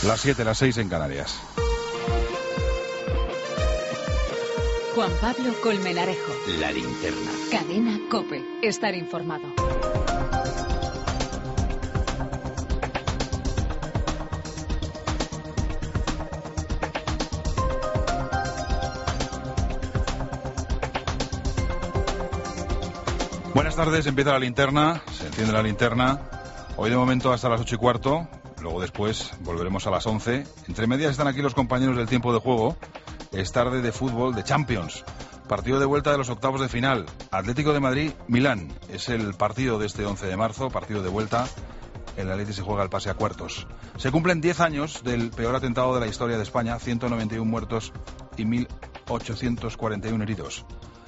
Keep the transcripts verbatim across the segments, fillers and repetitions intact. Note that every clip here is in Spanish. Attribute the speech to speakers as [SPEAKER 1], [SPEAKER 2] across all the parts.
[SPEAKER 1] Las siete, las seis en Canarias.
[SPEAKER 2] Juan Pablo Colmenarejo.
[SPEAKER 3] La Linterna.
[SPEAKER 2] Cadena COPE. Estar informado.
[SPEAKER 1] Buenas tardes, empieza la linterna, se enciende la linterna. Hoy de momento hasta las ocho y cuarto, luego después volveremos a las once. Entre medias están aquí los compañeros del tiempo de juego. Es tarde de fútbol, de Champions. Partido de vuelta de los octavos de final. Atlético de Madrid-Milán. Es el partido de este once de marzo, partido de vuelta. El Atleti se juega el pase a cuartos. Se cumplen diez años del peor atentado de la historia de España. ciento noventa y uno muertos y mil ochocientos cuarenta y uno heridos.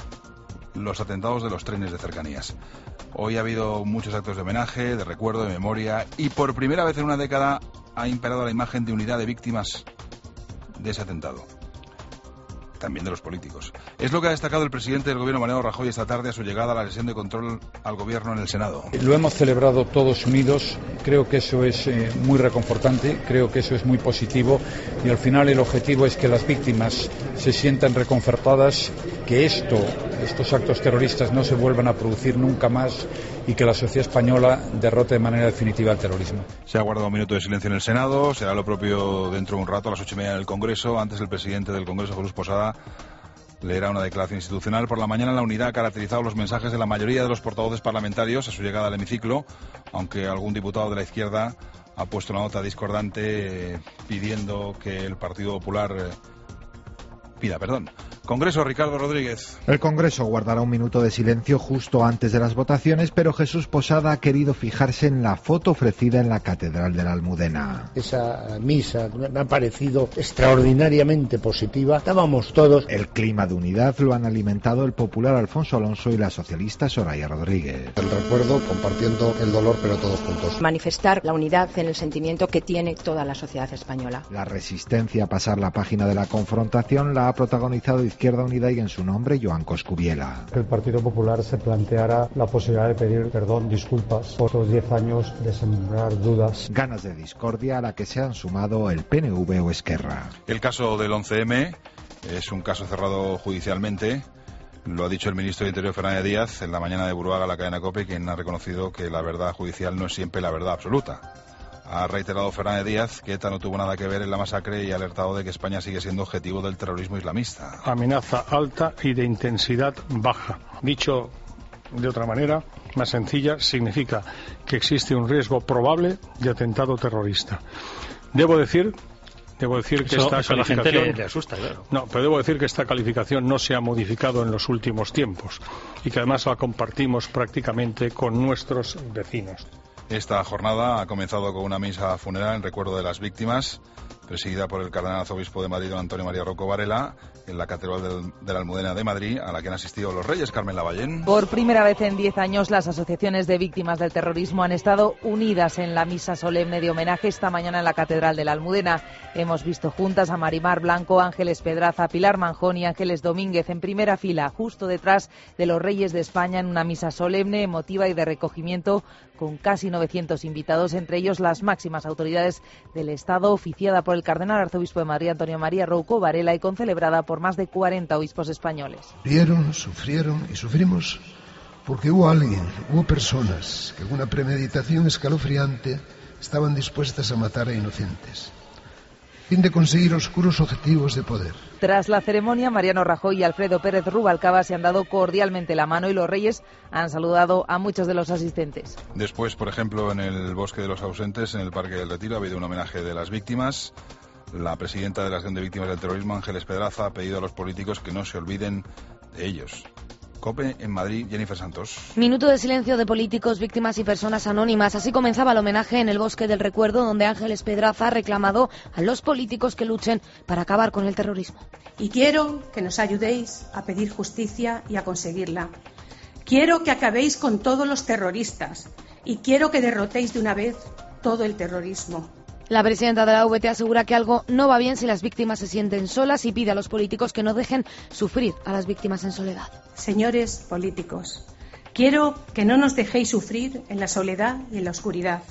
[SPEAKER 1] Los atentados de los trenes de cercanías. Hoy ha habido muchos actos de homenaje, de recuerdo, de memoria. Y por primera vez en una década ha imperado la imagen de unidad de víctimas de ese atentado. También de los políticos. Es lo que ha destacado el presidente del gobierno, Mariano Rajoy, esta tarde a su llegada a la sesión de control al gobierno en el Senado.
[SPEAKER 4] Lo hemos celebrado todos unidos, creo que eso es eh, muy reconfortante, creo que eso es muy positivo y al final el objetivo es que las víctimas se sientan reconfortadas, que esto, estos actos terroristas no se vuelvan a producir nunca más y que la sociedad española derrote de manera definitiva el terrorismo.
[SPEAKER 1] Se ha guardado un minuto de silencio en el Senado, será lo propio dentro de un rato a las ocho y media en el Congreso. Antes el presidente del Congreso, Jesús Posada, leerá una declaración institucional. Por la mañana la unidad ha caracterizado los mensajes de la mayoría de los portavoces parlamentarios a su llegada al hemiciclo, aunque algún diputado de la izquierda ha puesto una nota discordante eh, pidiendo que el Partido Popular eh, pida perdón. Congreso, Ricardo Rodríguez.
[SPEAKER 5] El Congreso guardará un minuto de silencio justo antes de las votaciones, pero Jesús Posada ha querido fijarse en la foto ofrecida en la Catedral de la Almudena.
[SPEAKER 6] Esa misa me ha parecido extraordinariamente positiva. Estábamos todos.
[SPEAKER 5] El clima de unidad lo han alimentado el popular Alfonso Alonso y la socialista Soraya Rodríguez.
[SPEAKER 7] El recuerdo, compartiendo el dolor, pero todos juntos.
[SPEAKER 8] Manifestar la unidad en el sentimiento que tiene toda la sociedad española.
[SPEAKER 5] La resistencia a pasar la página de la confrontación la ha protagonizado Izquierda Unida y en su nombre Joan Coscubiela.
[SPEAKER 9] Que el Partido Popular se planteara la posibilidad de pedir perdón, disculpas por los diez años de sembrar dudas.
[SPEAKER 5] Ganas de discordia a la que se han sumado el P N V o Esquerra.
[SPEAKER 1] El caso del once eme es un caso cerrado judicialmente. Lo ha dicho el ministro de Interior, Fernández Díaz, en la mañana de Buruaga, la cadena COPE, quien ha reconocido que la verdad judicial no es siempre la verdad absoluta. Ha reiterado Fernández Díaz que ETA no tuvo nada que ver en la masacre y ha alertado de que España sigue siendo objetivo del terrorismo islamista.
[SPEAKER 10] Amenaza alta y de intensidad baja. Dicho de otra manera, más sencilla, significa que existe un riesgo probable de atentado terrorista. Debo decir... Debo decir que
[SPEAKER 11] eso,
[SPEAKER 10] esta
[SPEAKER 11] eso
[SPEAKER 10] calificación...
[SPEAKER 11] a la gente le, le asusta, claro.
[SPEAKER 10] No, pero debo decir que esta calificación no se ha modificado en los últimos tiempos y que además la compartimos prácticamente con nuestros vecinos.
[SPEAKER 1] Esta jornada ha comenzado con una misa funeral en recuerdo de las víctimas, presidida por el cardenal arzobispo de Madrid, don Antonio María Rocco Varela, en la Catedral de, de la Almudena de Madrid, a la que han asistido los reyes. Carmen Lavallén.
[SPEAKER 12] Por primera vez en diez años, las asociaciones de víctimas del terrorismo han estado unidas en la misa solemne de homenaje esta mañana en la Catedral de la Almudena. Hemos visto juntas a Marimar Blanco, Ángeles Pedraza, Pilar Manjón y Ángeles Domínguez en primera fila, justo detrás de los reyes de España, en una misa solemne, emotiva y de recogimiento, con casi novecientos invitados, entre ellos las máximas autoridades del Estado, oficiada por el cardenal arzobispo de Madrid, Antonio María Rocco Varela, y concelebrada por más de cuarenta obispos españoles.
[SPEAKER 13] Sufrieron, sufrieron y sufrimos porque hubo alguien, hubo personas que con una premeditación escalofriante estaban dispuestas a matar a inocentes, a fin de conseguir oscuros objetivos de poder.
[SPEAKER 12] Tras la ceremonia, Mariano Rajoy y Alfredo Pérez Rubalcaba se han dado cordialmente la mano y los reyes han saludado a muchos de los asistentes.
[SPEAKER 1] Después, por ejemplo, en el Bosque de los Ausentes, en el Parque del Retiro, ha habido un homenaje de las víctimas. La presidenta de la Asociación de Víctimas del Terrorismo, Ángeles Pedraza, ha pedido a los políticos que no se olviden de ellos. COPE en Madrid, Jennifer Santos.
[SPEAKER 14] Minuto de silencio de políticos, víctimas y personas anónimas. Así comenzaba el homenaje en el Bosque del Recuerdo, donde Ángeles Pedraza ha reclamado a los políticos que luchen para acabar con el terrorismo.
[SPEAKER 15] Y quiero que nos ayudéis a pedir justicia y a conseguirla. Quiero que acabéis con todos los terroristas y quiero que derrotéis de una vez todo el terrorismo.
[SPEAKER 14] La presidenta de la V T asegura que algo no va bien si las víctimas se sienten solas y pide a los políticos que no dejen sufrir a las víctimas en soledad.
[SPEAKER 15] Señores políticos, quiero que no nos dejéis sufrir en la soledad y en la oscuridad.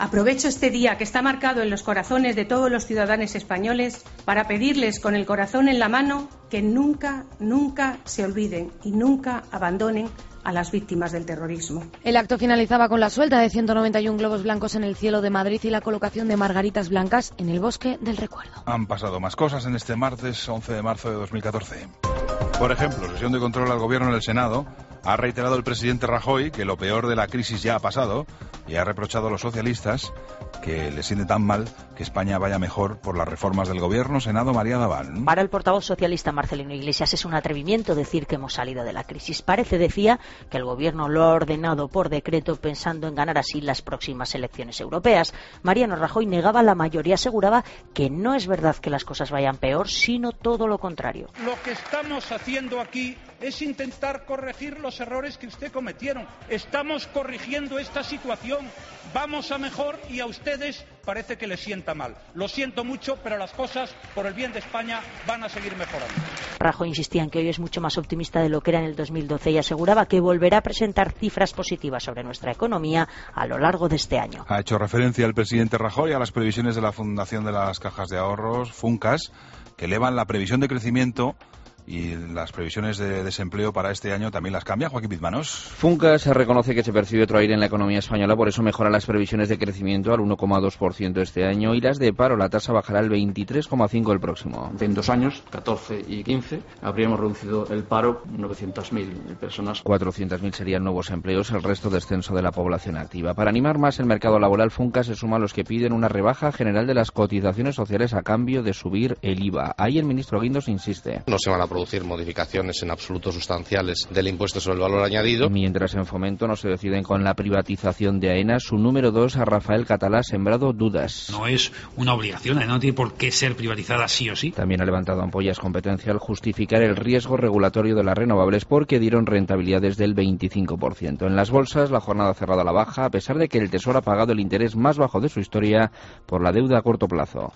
[SPEAKER 15] Aprovecho este día que está marcado en los corazones de todos los ciudadanos españoles para pedirles con el corazón en la mano que nunca, nunca se olviden y nunca abandonen a las víctimas del terrorismo.
[SPEAKER 14] El acto finalizaba con la suelta de ciento noventa y uno globos blancos en el cielo de Madrid y la colocación de margaritas blancas en el bosque del recuerdo.
[SPEAKER 1] Han pasado más cosas en este martes once de marzo de dos mil catorce. Por ejemplo, sesión de control al Gobierno en el Senado. Ha reiterado el presidente Rajoy que lo peor de la crisis ya ha pasado y ha reprochado a los socialistas que les siente tan mal que España vaya mejor por las reformas del Gobierno. Senado, María Daván.
[SPEAKER 3] Para el portavoz socialista Marcelino Iglesias es un atrevimiento decir que hemos salido de la crisis. Parece, decía, que el Gobierno lo ha ordenado por decreto pensando en ganar así las próximas elecciones europeas. Mariano Rajoy negaba la mayoría, aseguraba que no es verdad que las cosas vayan peor, sino todo lo contrario.
[SPEAKER 11] Lo que estamos haciendo aquí es intentar corregir los errores que usted cometieron. Estamos corrigiendo esta situación. Vamos a mejor y a ustedes parece que les sienta mal. Lo siento mucho, pero las cosas, por el bien de España, van a seguir mejorando.
[SPEAKER 3] Rajoy insistía en que hoy es mucho más optimista de lo que era en el dos mil doce y aseguraba que volverá a presentar cifras positivas sobre nuestra economía a lo largo de este año.
[SPEAKER 1] Ha hecho referencia el presidente Rajoy a las previsiones de la Fundación de las Cajas de Ahorros, FUNCAS, que elevan la previsión de crecimiento y las previsiones de desempleo para este año también las cambia. Joaquín Pizmanos.
[SPEAKER 16] FUNCAS reconoce que se percibe otro aire en la economía española, por eso mejora las previsiones de crecimiento al uno coma dos por ciento este año y las de paro, la tasa bajará al veintitrés coma cinco por ciento el próximo.
[SPEAKER 17] En dos años, catorce y quince, habríamos reducido el paro novecientas mil personas.
[SPEAKER 16] cuatrocientas mil serían nuevos empleos, el resto descenso de la población activa. Para animar más el mercado laboral, FUNCAS se suma a los que piden una rebaja general de las cotizaciones sociales a cambio de subir el I V A. Ahí el ministro Guindos insiste.
[SPEAKER 18] No se van a producir modificaciones en absoluto sustanciales del impuesto sobre el valor añadido.
[SPEAKER 16] Mientras en Fomento no se deciden con la privatización de AENA, su número dos, a Rafael Catalá, ha sembrado dudas.
[SPEAKER 19] No es una obligación, no tiene por qué ser privatizada sí o sí.
[SPEAKER 16] También ha levantado ampollas competencia al justificar el riesgo regulatorio de las renovables porque dieron rentabilidades del veinticinco por ciento. En las bolsas, la jornada ha cerrado a la baja, a pesar de que el Tesoro ha pagado el interés más bajo de su historia por la deuda a corto plazo.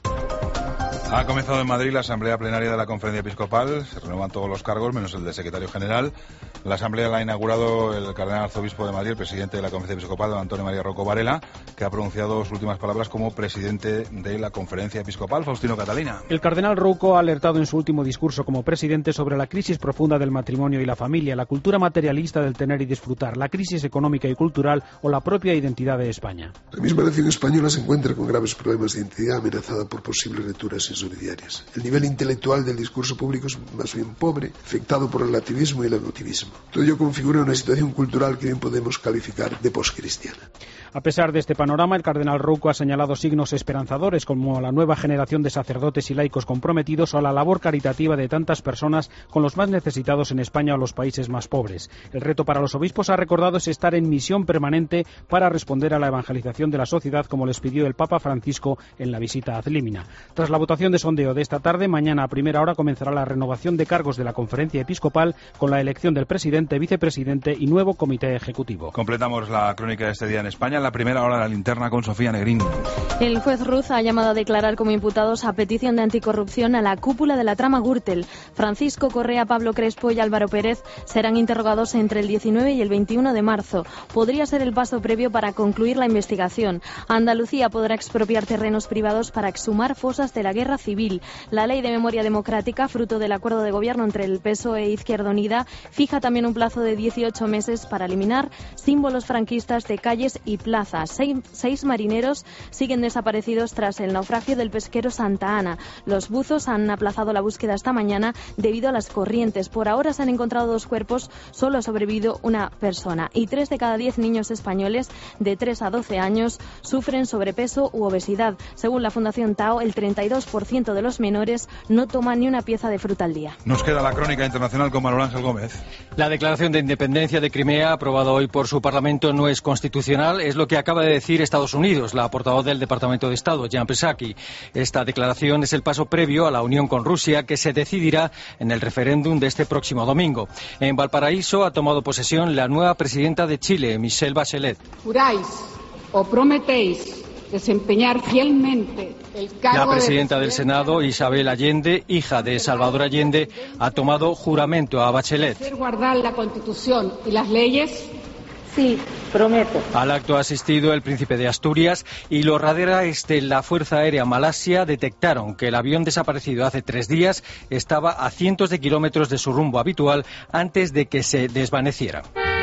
[SPEAKER 1] Ha comenzado en Madrid la asamblea plenaria de la Conferencia Episcopal. Se renuevan todos los cargos, menos el de secretario general. La asamblea la ha inaugurado el cardenal arzobispo de Madrid, el presidente de la Conferencia Episcopal, don Antonio María Rocco Varela, que ha pronunciado sus últimas palabras como presidente de la Conferencia Episcopal. Faustino Catalina.
[SPEAKER 20] El cardenal Rocco ha alertado en su último discurso como presidente sobre la crisis profunda del matrimonio y la familia, la cultura materialista del tener y disfrutar, la crisis económica y cultural o la propia identidad de España.
[SPEAKER 13] La misma nación española se encuentra con graves problemas de identidad amenazada por posibles rupturas insolidiarias. El nivel intelectual del discurso público es más bien pobre, afectado por el relativismo y el emotivismo. Todo ello configura una situación cultural que bien podemos calificar de poscristiana.
[SPEAKER 20] A pesar de este panorama, el cardenal Rocco ha señalado signos esperanzadores como la nueva generación de sacerdotes y laicos comprometidos o la labor caritativa de tantas personas con los más necesitados en España o los países más pobres. El reto para los obispos, ha recordado, es estar en misión permanente para responder a la evangelización de la sociedad, como les pidió el Papa Francisco en la visita a Zlímina. Tras la votación de sondeo de esta tarde, mañana a primera hora comenzará la renovación de cargos de la Conferencia Episcopal con la elección del presidente, vicepresidente y nuevo comité ejecutivo.
[SPEAKER 1] Completamos la crónica de este día en España. La primera hora de la linterna con Sofía Negrín.
[SPEAKER 21] El juez Ruz ha llamado a declarar como imputados a petición de anticorrupción a la cúpula de la trama Gürtel. Francisco Correa, Pablo Crespo y Álvaro Pérez serán interrogados entre el diecinueve y el veintiuno de marzo. Podría ser el paso previo para concluir la investigación. Andalucía podrá expropiar terrenos privados para exhumar fosas de la guerra civil. La ley de memoria democrática, fruto del acuerdo de gobierno entre el P S O E e Izquierda Unida, fija también un plazo de dieciocho meses para eliminar símbolos franquistas de calles y plazas. Seis, seis marineros siguen desaparecidos tras el naufragio del pesquero Santa Ana. Los buzos han aplazado la búsqueda esta mañana debido a las corrientes. Por ahora se han encontrado dos cuerpos, solo ha sobrevivido una persona. Y tres de cada diez niños españoles de tres a doce años sufren sobrepeso u obesidad. Según la Fundación Tao, el treinta y dos por ciento de los menores no toman ni una pieza de fruta al día.
[SPEAKER 1] Nos queda la crónica internacional con Manuel Ángel Gómez.
[SPEAKER 22] La declaración de independencia de Crimea, aprobada hoy por su Parlamento, no es constitucional. Es lo que acaba de decir Estados Unidos, la portavoz del Departamento de Estado, Jan Psaki. Esta declaración es el paso previo a la unión con Rusia, que se decidirá en el referéndum de este próximo domingo. En Valparaíso ha tomado posesión la nueva presidenta de Chile, Michelle Bachelet.
[SPEAKER 23] ¿Juráis o prometéis desempeñar fielmente el cargo
[SPEAKER 22] La presidenta
[SPEAKER 23] de
[SPEAKER 22] del Senado, Isabel Allende, hija de Salvador Allende, ha tomado juramento a Bachelet.
[SPEAKER 23] ¿Hacer guardar la Constitución y las leyes?
[SPEAKER 21] Sí.
[SPEAKER 2] Prometo.
[SPEAKER 22] Al acto ha asistido el príncipe de Asturias y los radares de la Fuerza Aérea Malasia detectaron que el avión desaparecido hace tres días estaba a cientos de kilómetros de su rumbo habitual antes de que se desvaneciera.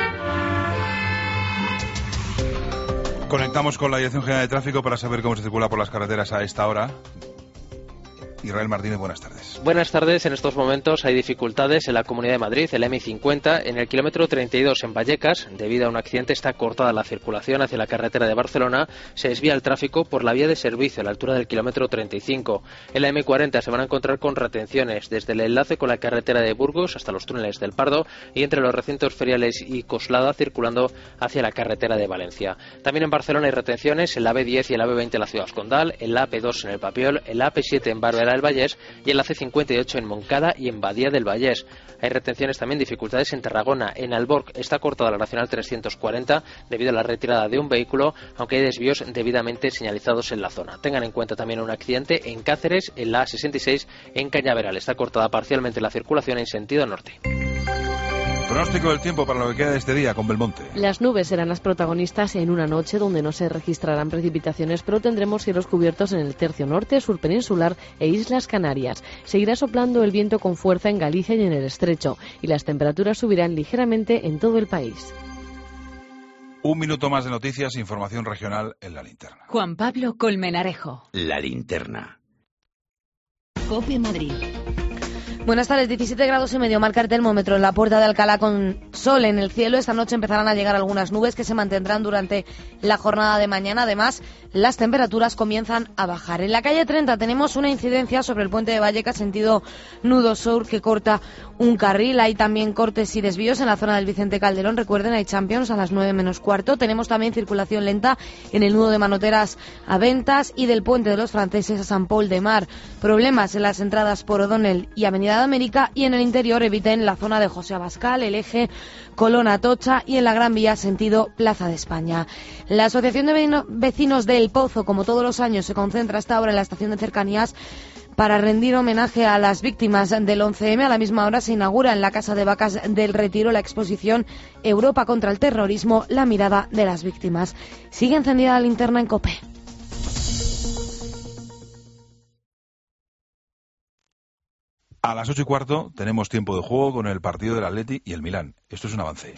[SPEAKER 1] Conectamos con la Dirección General de Tráfico para saber cómo se circula por las carreteras a esta hora. Israel Martínez, buenas tardes.
[SPEAKER 4] Buenas tardes. En estos momentos hay dificultades en la Comunidad de Madrid, el eme cincuenta, en el kilómetro treinta y dos en Vallecas. Debido a un accidente está cortada la circulación hacia la carretera de Barcelona. Se desvía el tráfico por la vía de servicio a la altura del kilómetro treinta y cinco. En la eme cuarenta se van a encontrar con retenciones desde el enlace con la carretera de Burgos hasta los túneles del Pardo y entre los recintos feriales y Coslada circulando hacia la carretera de Valencia. También en Barcelona hay retenciones en la be diez y en la be veinte en la ciudad condal, en la a pe dos en el Papiol, en la a pe siete en Barberá del Vallés y en la ce cincuenta y ocho en Moncada y en Badía del Vallés. Hay retenciones también, dificultades en Tarragona. En Alborg está cortada la Nacional trescientos cuarenta debido a la retirada de un vehículo, aunque hay desvíos debidamente señalizados en la zona. Tengan en cuenta también un accidente en Cáceres, en la a sesenta y seis en Cañaveral. Está cortada parcialmente la circulación en sentido norte.
[SPEAKER 1] Pronóstico del tiempo para lo que queda de este día con Belmonte.
[SPEAKER 21] Las nubes serán las protagonistas en una noche donde no se registrarán precipitaciones, pero tendremos cielos cubiertos en el tercio norte, sur peninsular e Islas Canarias. Seguirá soplando el viento con fuerza en Galicia y en el Estrecho, y las temperaturas subirán ligeramente en todo el país.
[SPEAKER 1] Un minuto más de noticias e información regional en La Linterna.
[SPEAKER 6] Juan Pablo Colmenarejo.
[SPEAKER 24] La Linterna.
[SPEAKER 6] COPE Madrid.
[SPEAKER 14] Buenas tardes, diecisiete grados y medio marca el termómetro en la Puerta de Alcalá con sol en el cielo. Esta noche empezarán a llegar algunas nubes que se mantendrán durante la jornada de mañana. Además, las temperaturas comienzan a bajar. En la calle treinta tenemos una incidencia sobre el puente de Vallecas, sentido nudo sur, que corta un carril. Hay también cortes y desvíos en la zona del Vicente Calderón. Recuerden, hay Champions a las nueve menos cuarto. Tenemos también circulación lenta en el nudo de Manoteras a Ventas y del puente de los Franceses a San Pol de Mar. Problemas en las entradas por O'Donnell y Avenida de América, y en el interior eviten la zona de José Abascal, el eje Colón Atocha y en la Gran Vía sentido Plaza de España. La Asociación de Vecinos del Pozo, como todos los años, se concentra hasta ahora en la estación de cercanías para rendir homenaje a las víctimas del once eme. A la misma hora se inaugura en la Casa de Vacas del Retiro la exposición Europa contra el terrorismo, la mirada de las víctimas. Sigue encendida la linterna en COPE.
[SPEAKER 1] A las ocho y cuarto tenemos tiempo de juego con el partido del Atleti y el Milán. Esto es un avance.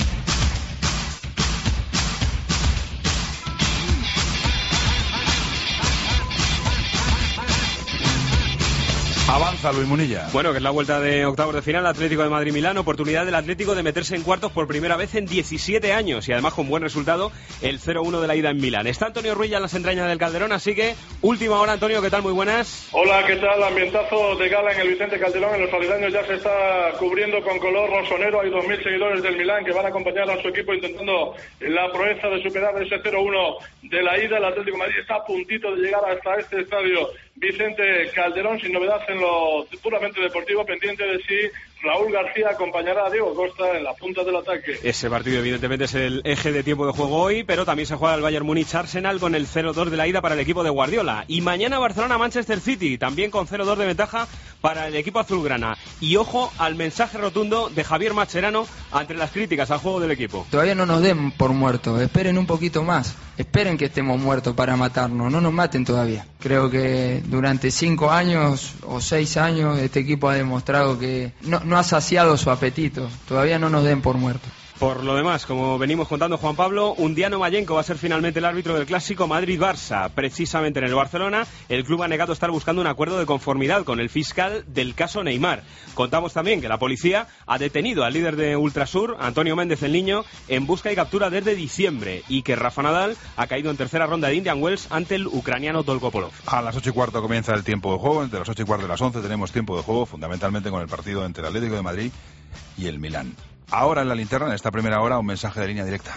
[SPEAKER 1] Avanza Luis Munilla.
[SPEAKER 25] Bueno, que es la vuelta de octavos de final, Atlético de Madrid-Milán, oportunidad del Atlético de meterse en cuartos por primera vez en diecisiete años y además con buen resultado, el cero uno de la ida en Milán. Está Antonio Ruiz ya en las entrañas del Calderón, así que última hora, Antonio, ¿qué tal? Muy buenas.
[SPEAKER 26] Hola, ¿qué tal? Ambientazo de gala en el Vicente Calderón, en los aledaños ya se está cubriendo con color rosonero, hay dos mil seguidores del Milán que van a acompañar a su equipo intentando la proeza de superar ese cero uno de la ida. El Atlético de Madrid está a puntito de llegar hasta este estadio Vicente Calderón, sin novedad en lo puramente deportivo, pendiente de si Raúl García acompañará a Diego Costa en la punta del ataque.
[SPEAKER 25] Ese partido evidentemente es el eje de tiempo de juego hoy, pero también se juega el Bayern Múnich-Arsenal con el cero dos de la ida para el equipo de Guardiola. Y mañana Barcelona-Manchester City, también con cero dos de ventaja para el equipo azulgrana. Y ojo al mensaje rotundo de Javier Mascherano ante las críticas al juego del equipo.
[SPEAKER 27] Todavía no nos den por muertos, esperen un poquito más, esperen que estemos muertos para matarnos, no nos maten todavía. Creo que durante cinco años o seis años este equipo ha demostrado que no, no ha saciado su apetito, todavía no nos den por muertos.
[SPEAKER 25] Por lo demás, como venimos contando, Juan Pablo, Undiano Mayenco va a ser finalmente el árbitro del clásico Madrid-Barça. Precisamente en el Barcelona, el club ha negado estar buscando un acuerdo de conformidad con el fiscal del caso Neymar. Contamos también que la policía ha detenido al líder de Ultrasur, Antonio Méndez el Niño, en busca y captura desde diciembre, y que Rafa Nadal ha caído en tercera ronda de Indian Wells ante el ucraniano Dolgopolov.
[SPEAKER 1] A las ocho y cuarto comienza el tiempo de juego. Entre las ocho y cuarto y las once tenemos tiempo de juego, fundamentalmente con el partido entre el Atlético de Madrid y el Milán. Ahora en la linterna, en esta primera hora, un mensaje de línea directa.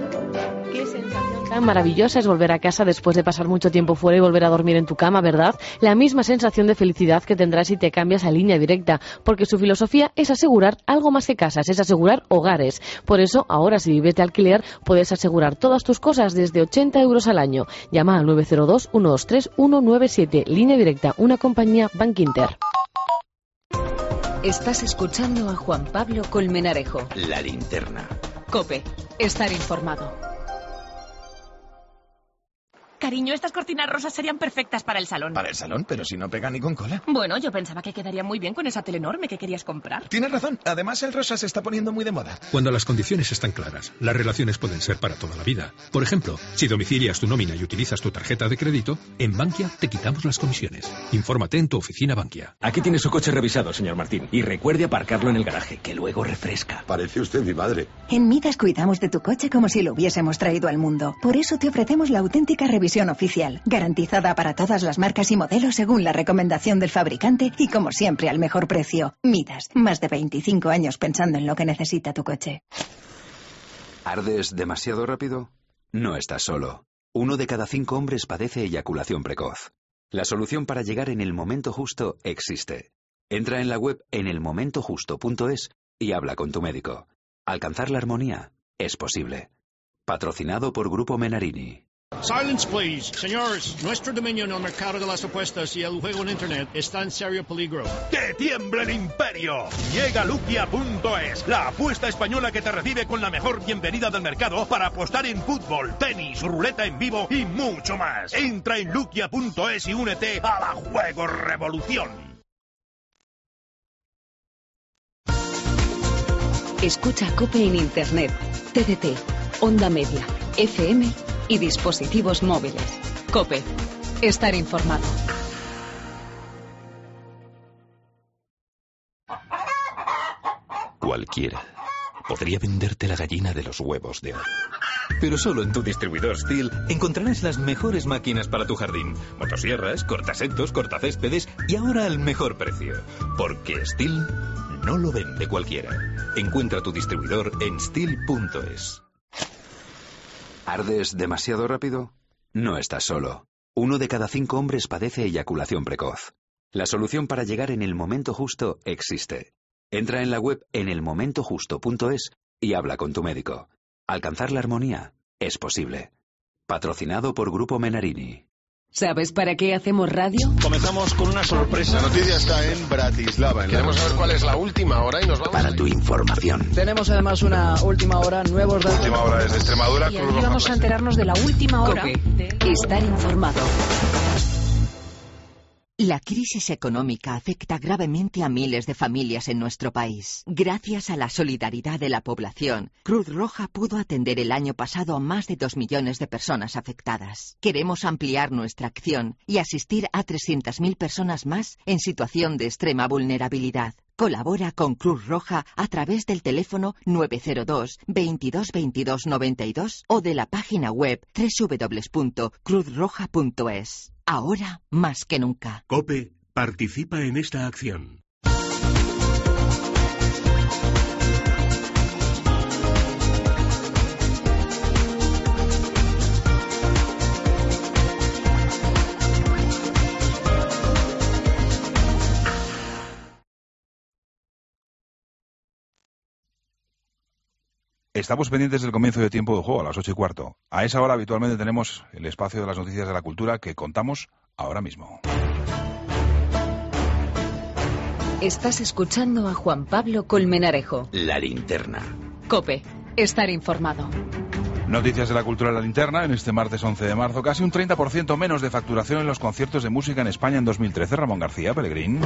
[SPEAKER 21] Qué sensación tan maravillosa es volver a casa después de pasar mucho tiempo fuera y volver a dormir en tu cama, ¿verdad? La misma sensación de felicidad que tendrás si te cambias a Línea Directa, porque su filosofía es asegurar algo más que casas, es asegurar hogares. Por eso, ahora si vives de alquiler, puedes asegurar todas tus cosas desde ochenta euros al año. Llama al nueve cero dos, uno dos tres, uno nueve siete. Línea Directa, una compañía Bankinter.
[SPEAKER 6] Estás escuchando a Juan Pablo Colmenarejo.
[SPEAKER 24] La linterna.
[SPEAKER 6] COPE. Estar informado.
[SPEAKER 2] Cariño, estas cortinas rosas serían perfectas para el salón.
[SPEAKER 5] ¿Para el salón? Pero si no pega ni con cola.
[SPEAKER 2] Bueno, yo pensaba que quedaría muy bien con esa tele enorme que querías comprar.
[SPEAKER 5] Tienes razón. Además, el rosa se está poniendo muy de moda.
[SPEAKER 7] Cuando las condiciones están claras, las relaciones pueden ser para toda la vida. Por ejemplo, si domicilias tu nómina y utilizas tu tarjeta de crédito, en Bankia te quitamos las comisiones. Infórmate en tu oficina Bankia.
[SPEAKER 8] Aquí tiene su coche revisado, señor Martín. Y recuerde aparcarlo en el garaje, que luego refresca.
[SPEAKER 9] Parece usted mi madre.
[SPEAKER 10] En Midas cuidamos de tu coche como si lo hubiésemos traído al mundo. Por eso te ofrecemos la auténtica revisión oficial, garantizada para todas las marcas y modelos según la recomendación del fabricante y como siempre al mejor precio. Midas, más de veinticinco años pensando en lo que necesita tu coche.
[SPEAKER 24] ¿Ardes demasiado rápido? No estás solo. Uno de cada cinco hombres padece eyaculación precoz. La solución para llegar en el momento justo existe. Entra en la web en el momento justo punto es y habla con tu médico. Alcanzar la armonía es posible. Patrocinado por Grupo Menarini.
[SPEAKER 28] Silence, please. Señores, nuestro dominio en el mercado de las apuestas y el juego en Internet está en serio peligro.
[SPEAKER 29] ¡Que tiemble el imperio! Llega Luquia punto es, la apuesta española que te recibe con la mejor bienvenida del mercado para apostar en fútbol, tenis, ruleta en vivo y mucho más. Entra en Luquia punto es y únete a la Juego Revolución.
[SPEAKER 6] Escucha COPE en Internet, T D T, Onda Media, F M y dispositivos móviles. COPE. Estar informado.
[SPEAKER 30] Cualquiera podría venderte la gallina de los huevos de oro. Pero solo en tu distribuidor Stihl encontrarás las mejores máquinas para tu jardín. Motosierras, cortasetos, cortacéspedes y ahora al mejor precio. Porque Stihl no lo vende cualquiera. Encuentra tu distribuidor en Stihl punto es.
[SPEAKER 24] ¿Ardes demasiado rápido? No estás solo. Uno de cada cinco hombres padece eyaculación precoz. La solución para llegar en el momento justo existe. Entra en la web en el momento justo punto es y habla con tu médico. Alcanzar la armonía es posible. Patrocinado por Grupo Menarini.
[SPEAKER 6] ¿Sabes para qué hacemos radio?
[SPEAKER 28] Comenzamos con una sorpresa.
[SPEAKER 9] La noticia está en Bratislava. En Queremos saber cuál es la última hora y nos vamos.
[SPEAKER 24] Para tu información.
[SPEAKER 31] Tenemos además una última hora, nuevos datos.
[SPEAKER 9] Última hora desde Extremadura.
[SPEAKER 3] Y aquí vamos a enterarnos de la última hora.
[SPEAKER 6] COPE. Estar informado.
[SPEAKER 32] La crisis económica afecta gravemente a miles de familias en nuestro país. Gracias a la solidaridad de la población, Cruz Roja pudo atender el año pasado a más de dos millones de personas afectadas. Queremos ampliar nuestra acción y asistir a trescientas mil personas más en situación de extrema vulnerabilidad. Colabora con Cruz Roja a través del teléfono nueve cero dos, veintidós veintidós noventa y dos o de la página web doble u doble u doble u punto cruz roja punto es. Ahora más que nunca.
[SPEAKER 33] COPE participa en esta acción.
[SPEAKER 1] Estamos pendientes del comienzo de tiempo de juego a las ocho y cuarto. A esa hora habitualmente tenemos el espacio de las noticias de la cultura que contamos ahora mismo.
[SPEAKER 6] Estás escuchando a Juan Pablo Colmenarejo.
[SPEAKER 24] La linterna.
[SPEAKER 6] COPE. Estar informado.
[SPEAKER 1] Noticias de la cultura de la linterna en este martes once de marzo. Casi un treinta por ciento menos de facturación en los conciertos de música en España en dos mil trece. Ramón García, Pellegrín.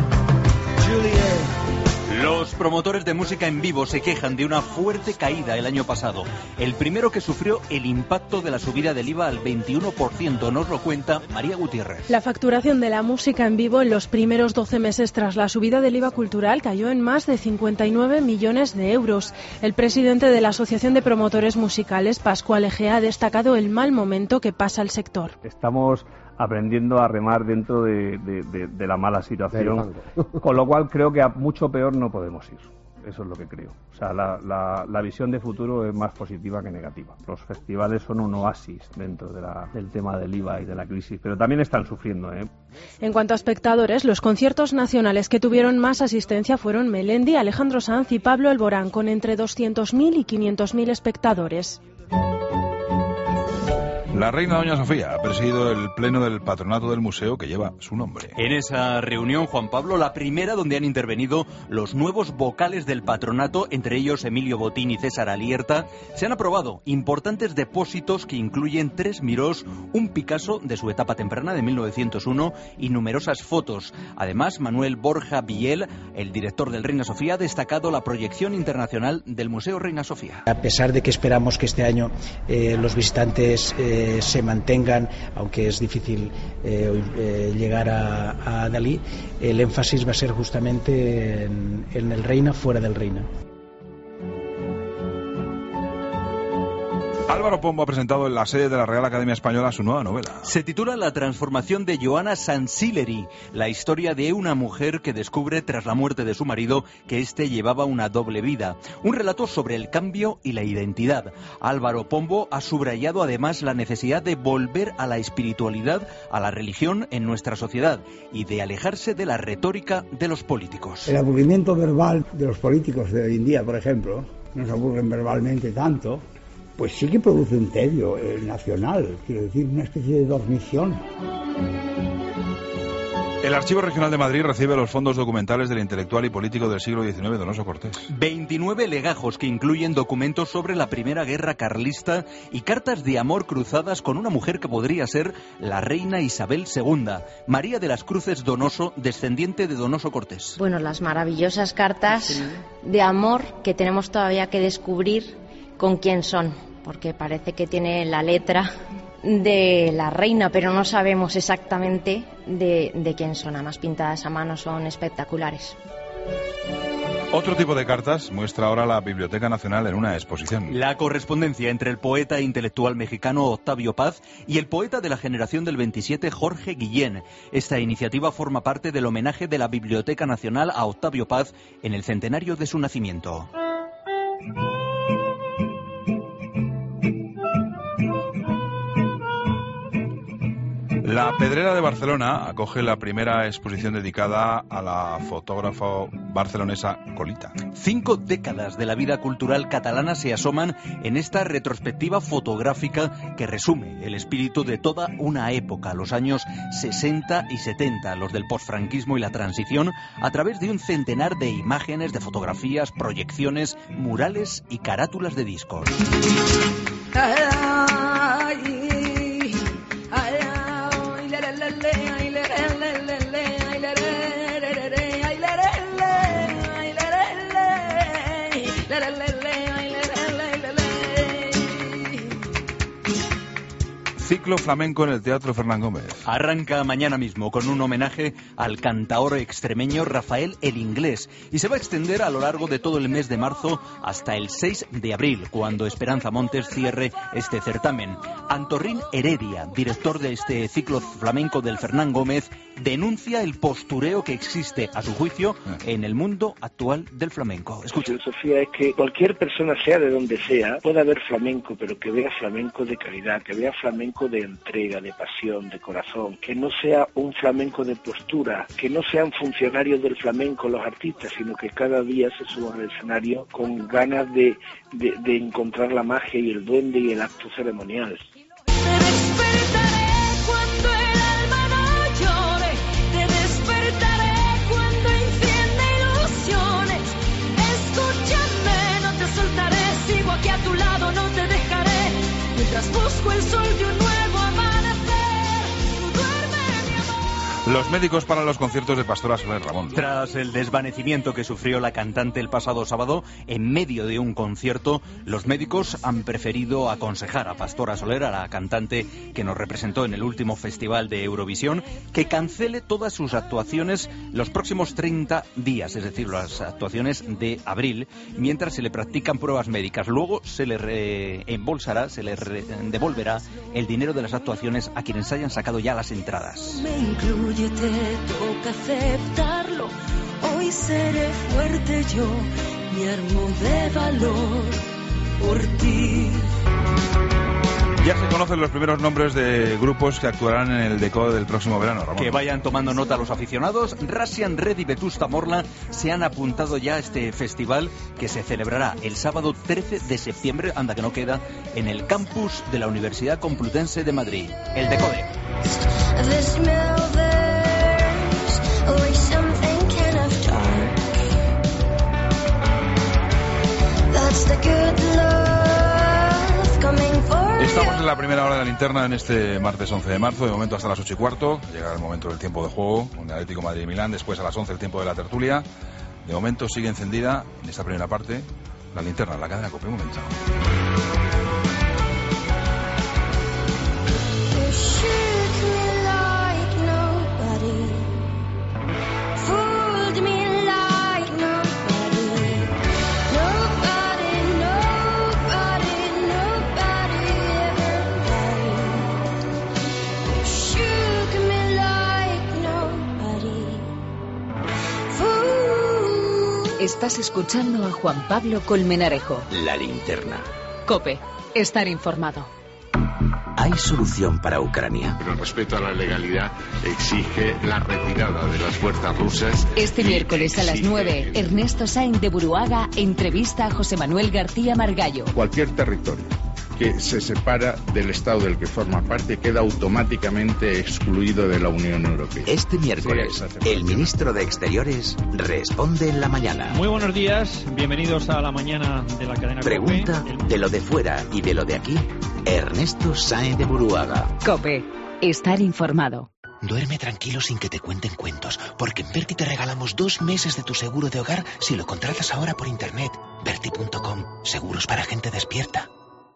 [SPEAKER 34] Los promotores de música en vivo se quejan de una fuerte caída el año pasado. El primero que sufrió el impacto de la subida del I V A al veintiuno por ciento, nos lo cuenta María Gutiérrez.
[SPEAKER 35] La facturación de la música en vivo en los primeros doce meses tras la subida del I V A cultural cayó en más de cincuenta y nueve millones de euros. El presidente de la Asociación de Promotores Musicales, Pascual Egea, ha destacado el mal momento que pasa el sector.
[SPEAKER 36] Estamos aprendiendo a remar dentro de, de, de, de la mala situación, con lo cual creo que a mucho peor no podemos ir. Eso es lo que creo. O sea, la, la, la visión de futuro es más positiva que negativa. Los festivales son un oasis dentro de la, del tema del I V A y de la crisis, pero también están sufriendo, ¿eh?
[SPEAKER 35] En cuanto a espectadores, los conciertos nacionales que tuvieron más asistencia fueron Melendi, Alejandro Sanz y Pablo Alborán, con entre doscientos mil y quinientos mil espectadores.
[SPEAKER 1] La reina doña Sofía ha presidido el pleno del patronato del museo que lleva su nombre.
[SPEAKER 34] En esa reunión, Juan Pablo, la primera donde han intervenido los nuevos vocales del patronato, entre ellos Emilio Botín y César Alierta, se han aprobado importantes depósitos que incluyen tres Mirós, un Picasso de su etapa temprana de mil novecientos uno y numerosas fotos. Además, Manuel Borja Villel, el director del Reina Sofía, ha destacado la proyección internacional del Museo Reina Sofía.
[SPEAKER 4] A pesar de que esperamos que este año eh, los visitantes eh, se mantengan, aunque es difícil eh, eh, llegar a, a Dalí, el énfasis va a ser justamente en, en el Reina fuera del Reina.
[SPEAKER 1] Álvaro Pombo ha presentado en la sede de la Real Academia Española su nueva novela.
[SPEAKER 34] Se titula La transformación de Johanna Sansilleri, la historia de una mujer que descubre tras la muerte de su marido que éste llevaba una doble vida. Un relato sobre el cambio y la identidad. Álvaro Pombo ha subrayado además la necesidad de volver a la espiritualidad, a la religión en nuestra sociedad y de alejarse de la retórica de los políticos.
[SPEAKER 11] El aburrimiento verbal de los políticos de hoy en día, por ejemplo, nos aburren verbalmente tanto, pues sí que produce un tedio eh, nacional, quiero decir, una especie de dormición.
[SPEAKER 1] El Archivo Regional de Madrid recibe los fondos documentales del intelectual y político del siglo diecinueve, Donoso Cortés.
[SPEAKER 34] veintinueve legajos que incluyen documentos sobre la Primera Guerra Carlista y cartas de amor cruzadas con una mujer que podría ser la reina Isabel segunda, María de las Cruces Donoso, descendiente de Donoso Cortés.
[SPEAKER 12] Bueno, las maravillosas cartas de amor que tenemos todavía que descubrir con quién son, porque parece que tiene la letra de la reina, pero no sabemos exactamente de, de quién son. Además, pintadas a mano, son espectaculares.
[SPEAKER 1] Otro tipo de cartas muestra ahora la Biblioteca Nacional en una exposición.
[SPEAKER 34] La correspondencia entre el poeta e intelectual mexicano Octavio Paz y el poeta de la generación del veintisiete, Jorge Guillén. Esta iniciativa forma parte del homenaje de la Biblioteca Nacional a Octavio Paz en el centenario de su nacimiento.
[SPEAKER 1] La Pedrera de Barcelona acoge la primera exposición dedicada a la fotógrafa barcelonesa Colita.
[SPEAKER 34] Cinco décadas de la vida cultural catalana se asoman en esta retrospectiva fotográfica que resume el espíritu de toda una época, los años sesenta y setenta, los del posfranquismo y la transición, a través de un centenar de imágenes, de fotografías, proyecciones, murales y carátulas de discos.
[SPEAKER 1] Ciclo flamenco en el Teatro Fernán Gómez.
[SPEAKER 34] Arranca mañana mismo con un homenaje al cantaor extremeño Rafael el Inglés y se va a extender a lo largo de todo el mes de marzo hasta el seis de abril, cuando Esperanza Montes cierre este certamen. Antorrín Heredia, director de este ciclo flamenco del Fernán Gómez, denuncia el postureo que existe, a su juicio, en el mundo actual del flamenco.
[SPEAKER 13] Escucha. La filosofía es que cualquier persona, sea de donde sea, pueda ver flamenco, pero que vea flamenco de calidad, que vea flamenco de entrega, de pasión, de corazón, que no sea un flamenco de postura, que no sean funcionarios del flamenco los artistas, sino que cada día se suban al escenario con ganas de, de, de encontrar la magia y el duende y el acto ceremonial.
[SPEAKER 12] Busco el sol de un nuevo amanecer. Duerme, mi amor.
[SPEAKER 1] Los médicos para los conciertos de Pastora Soler, Ramón.
[SPEAKER 34] Tras el desvanecimiento que sufrió la cantante el pasado sábado, en medio de un concierto, los médicos han preferido aconsejar a Pastora Soler, a la cantante que nos representó en el último festival de Eurovisión, que cancele todas sus actuaciones los próximos treinta días, es decir, las actuaciones de abril, mientras se le practican pruebas médicas. Luego se le reembolsará, se le re devolverá el dinero de las actuaciones a quienes hayan sacado ya las entradas.
[SPEAKER 12] Me incluye, te toca aceptarlo. Hoy seré fuerte yo, me armo de valor por ti.
[SPEAKER 1] Ya se conocen los primeros nombres de grupos que actuarán en el Decode del próximo verano, Ramón.
[SPEAKER 34] Que vayan tomando nota los aficionados. Russian Red y Vetusta Morla se han apuntado ya a este festival que se celebrará el sábado trece de septiembre, anda que no queda, en el campus de la Universidad Complutense de Madrid. El Decode.
[SPEAKER 1] Estamos en la primera hora de la linterna en este martes once de marzo, de momento hasta las ocho y cuarto. Llegará el momento del tiempo de juego, un Atlético Madrid y Milán, después a las once el tiempo de la tertulia. De momento sigue encendida en esta primera parte la linterna, la cadena COPE. Un momento.
[SPEAKER 6] Estás escuchando a Juan Pablo Colmenarejo.
[SPEAKER 24] La linterna.
[SPEAKER 6] COPE. Estar informado.
[SPEAKER 24] ¿Hay solución para Ucrania?
[SPEAKER 9] Pero el respeto a la legalidad exige la retirada de las fuerzas rusas.
[SPEAKER 6] Este miércoles a las nueve, Ernesto Sáenz de Buruaga entrevista a José Manuel García Margallo.
[SPEAKER 2] Cualquier territorio que se separa del Estado del que forma parte queda automáticamente excluido de la Unión Europea.
[SPEAKER 24] Este miércoles,
[SPEAKER 2] sí,
[SPEAKER 24] el ministro de Exteriores responde en la mañana.
[SPEAKER 5] Muy buenos días, bienvenidos a la mañana de la cadena
[SPEAKER 24] Pregunta
[SPEAKER 5] COPE.
[SPEAKER 24] de lo de fuera y de lo de aquí, Ernesto Sáenz de Buruaga.
[SPEAKER 6] COPE. Estar informado.
[SPEAKER 7] Duerme tranquilo sin que te cuenten cuentos, porque en Berti te regalamos dos meses de tu seguro de hogar si lo contratas ahora por internet. Berti punto com. Seguros para gente despierta.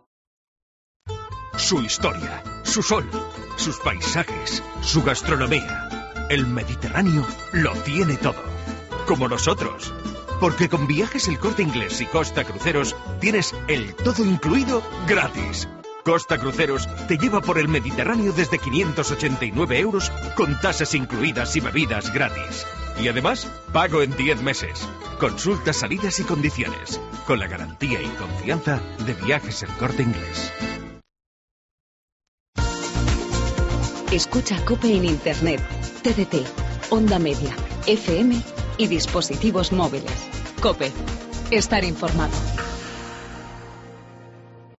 [SPEAKER 29] Su historia, su sol, sus paisajes, su gastronomía. El Mediterráneo lo tiene todo. Como nosotros. Porque con Viajes El Corte Inglés y Costa Cruceros tienes el todo incluido gratis. Costa Cruceros te lleva por el Mediterráneo desde quinientos ochenta y nueve euros con tasas incluidas y bebidas gratis. Y además, pago en diez meses. Consulta salidas y condiciones. Con la garantía y confianza de Viajes El Corte Inglés.
[SPEAKER 6] Escucha COPE en Internet, T D T, Onda Media, F M y dispositivos móviles. COPE. Estar informado.